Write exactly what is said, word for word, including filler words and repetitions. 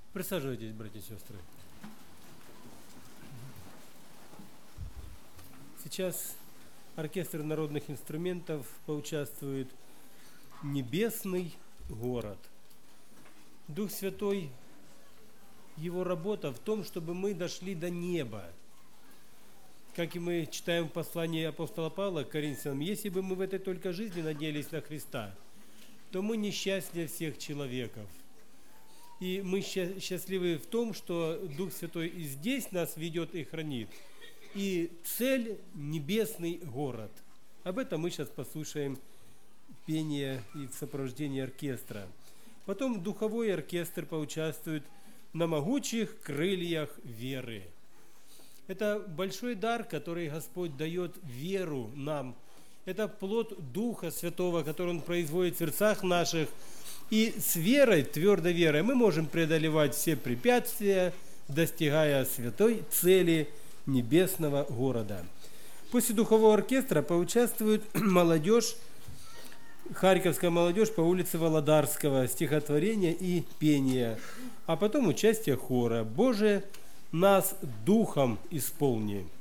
Присаживайтесь, братья и сестры. Сейчас оркестр народных инструментов поучаствует «Небесный город». Дух Святой, его работа в том, чтобы мы дошли до неба. Как и мы читаем в послании апостола Павла к Коринфянам, если бы мы в этой только жизни надеялись на Христа, то мы несчастнее всех человеков. И мы счастливы в том, что Дух Святой и здесь нас ведет и хранит. И цель – небесный город. Об этом мы сейчас послушаем пение и в сопровождении оркестра. Потом духовой оркестр поучаствует на могучих крыльях веры. Это большой дар, который Господь дает веру нам. Это плод Духа Святого, который Он производит в сердцах наших. И с верой, твердой верой, мы можем преодолевать все препятствия, достигая святой цели небесного города. После духового оркестра поучаствует молодежь, харьковская молодежь по улице Володарского, стихотворения и пения, а потом участие хора «Боже, нас духом исполни».